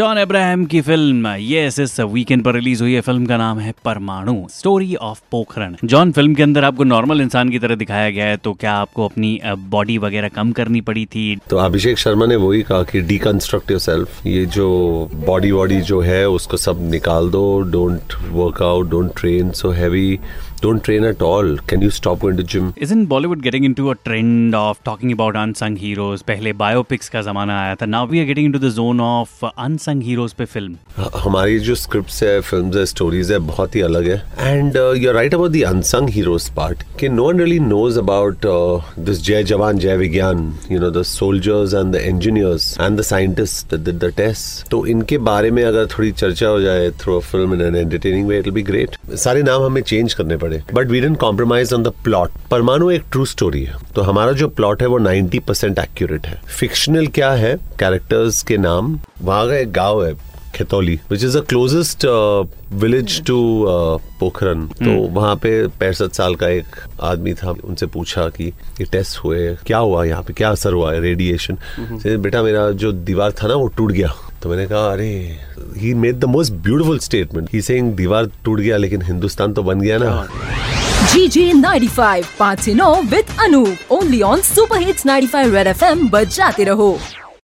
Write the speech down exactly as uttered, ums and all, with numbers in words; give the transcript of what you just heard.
John Abraham की फिल्म yes इस वीकेंड पर रिलीज हुई है। फिल्म का नाम है Parmanu, story of Pokhran. John, फिल्म के अंदर आपको नॉर्मल इंसान की तरह दिखाया गया है, तो क्या आपको अपनी बॉडी वगैरह कम करनी पड़ी थी? तो अभिषेक शर्मा ने वही कहा कि डीकंस्ट्रक्ट योरसेल्फ, ये जो बॉडी वॉडी जो है उसको सब निकाल दो, don't work out, don't train so heavy, don't train at all. Can you stop going to gym? Isn't Bollywood getting into a trend of talking about unsung heroes? पहले biopics का ज़माना आया था. Now we are getting into the zone of unsung heroes पे film. हमारी जो scripts है, films है, stories है, बहुत ही अलग है. And uh, you're right about the unsung heroes part. कि no one really knows about uh, this Jai Jawan, Jai Vigyan, you know, the soldiers and the engineers and the scientists that did the tests. तो इनके बारे में अगर थोड़ी चर्चा हो जाए through a film in an entertaining way, it'll be great. सारे नाम हमें change करने पड़े. But we didn't compromise on the plot. Parmanu एक ट्रू स्टोरी है, तो हमारा जो प्लॉट है वो नाइंटी परसेंट एक्यूरेट है. फिक्शनल क्या है, कैरेक्टर्स के नाम. वहां का एक गांव है Khetauli, which is the closest village to Pokhran. तो वहां पे पैंसठ साल का एक आदमी था. उनसे पूछा कि ये टेस्ट हुए, क्या हुआ यहाँ पे, क्या असर हुआ है, रेडिएशन. बेटा मेरा जो दीवार था ना वो टूट गया. तो मैंने कहा अरे, he made the most beautiful statement. He's saying दीवार टूट गया लेकिन हिंदुस्तान तो बन गया ना. जी जी नाइंटी फाइव पाँच नौ with Anoop, only on Super Hits ninety five Red FM. बजाते रहो.